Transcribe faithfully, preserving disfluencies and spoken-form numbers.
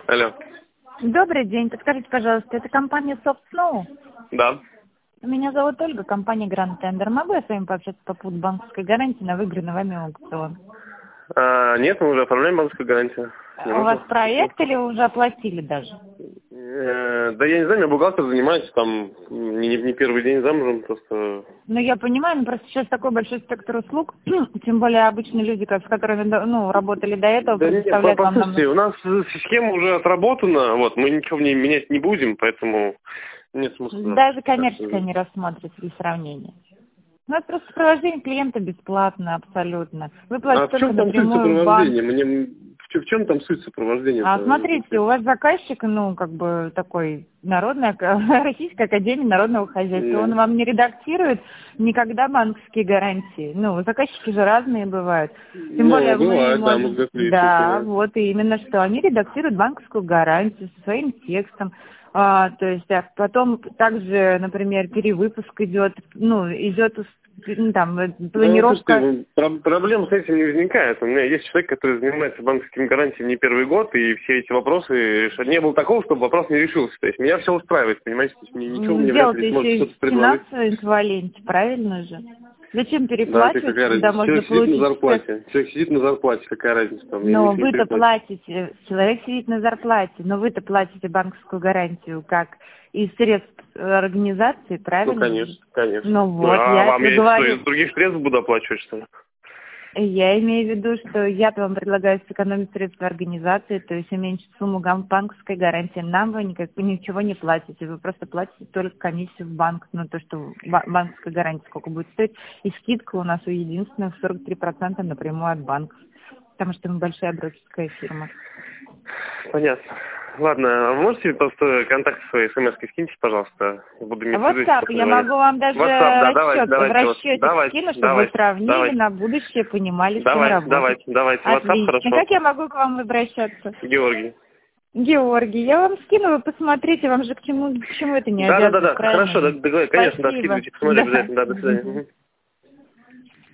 Алло. Добрый день. Подскажите, пожалуйста, это компания Soft Snow? Да. Меня зовут Ольга, компания Grand Tender. Могу я с вами пообщаться по поводу банковской гарантии на выигранный вами аукцион? А, нет, мы уже оформляем банковскую гарантию. Не У вас нужно. проект или вы уже оплатили даже? Э, да я не знаю, я бухгалтер занимаюсь, там не, не- не первый день замужем, просто... Ну, я понимаю, но просто сейчас такой большой спектр услуг, тем более обычные люди, как, с которыми ну, работали до этого, Да нет, по- предоставляют вам... послушайте, нам- у нас схема уже отработана, вот, мы ничего в ней менять не будем, поэтому нет смысла. Даже коммерческое не рассмотрите при сравнении. Ну, это просто сопровождение клиента бесплатно, абсолютно. Вы платите А в только чем там суть напрямую в банк. сопровождения? Мне... В чем, в чем там суть сопровождения? А смотрите, у вас заказчик, ну, как бы такой народная, Российская академия народного хозяйства. Он Ну, вам не редактирует никогда банковские гарантии. Ну, заказчики же разные бывают. Тем ну, более мы бывает, да, мы можем... как Да, вот и именно что. Они редактируют банковскую гарантию со своим текстом. А, то есть, а потом также, например, перевыпуск идет, ну, идет ну, там, Ну, планировка. слушайте, про- проблем с этим не возникает. У меня есть человек, который занимается банковскими гарантиями не первый год, и все эти вопросы решают. Не было такого, чтобы вопрос не решился. То есть меня все устраивает, понимаете? То есть мне ничего мне вряд Дело-то ли сможет еще и что-то в предложить. финансовой эквиваленте, правильно же? Зачем Да, это переплачивать, какая когда разница? можно Человек сидит на получить все? зарплате. Человек сидит на зарплате, какая разница там? Я Но ничего не вы-то переплачу. платите, человек сидит на зарплате, но вы-то платите банковскую гарантию как из средств э, организации, Ну, правильно же? конечно, конечно. Ну Ну, вот, а я вам это я что, говорю. из других средств буду оплачивать, что ли? Я имею в виду, что я вам предлагаю сэкономить средства организации, то есть уменьшить сумму гам- банковской гарантии. Нам вы никак, ничего не платите, вы просто платите только комиссию в банк, ну то, что ба- банковская гарантия сколько будет стоить. И скидка у нас у единственных сорок три процента напрямую от банков, потому что мы большая брокерская фирма. Понятно. Ладно, а вы можете просто контакты свои смс-ки скиньте, пожалуйста? Я буду иметь в виду, если WhatsApp, я позвонят. могу вам даже WhatsApp, да, расчет, давайте, в давайте, вот, расчете давайте, скину, чтобы вы давайте, сравнили давайте. на будущее, понимали, с чем Давайте, работать. давайте, давайте. WhatsApp, Отлично. хорошо. Как я могу к вам обращаться? Георгий. Георгий, я вам скину, вы посмотрите, вам же к чему, к чему это не Да, да, да, обязывает, да. правильно Хорошо, да, же? да, конечно, да, Спасибо. скидывайте, посмотрю Да. обязательно. Да, до свидания. Мгм. Мгм.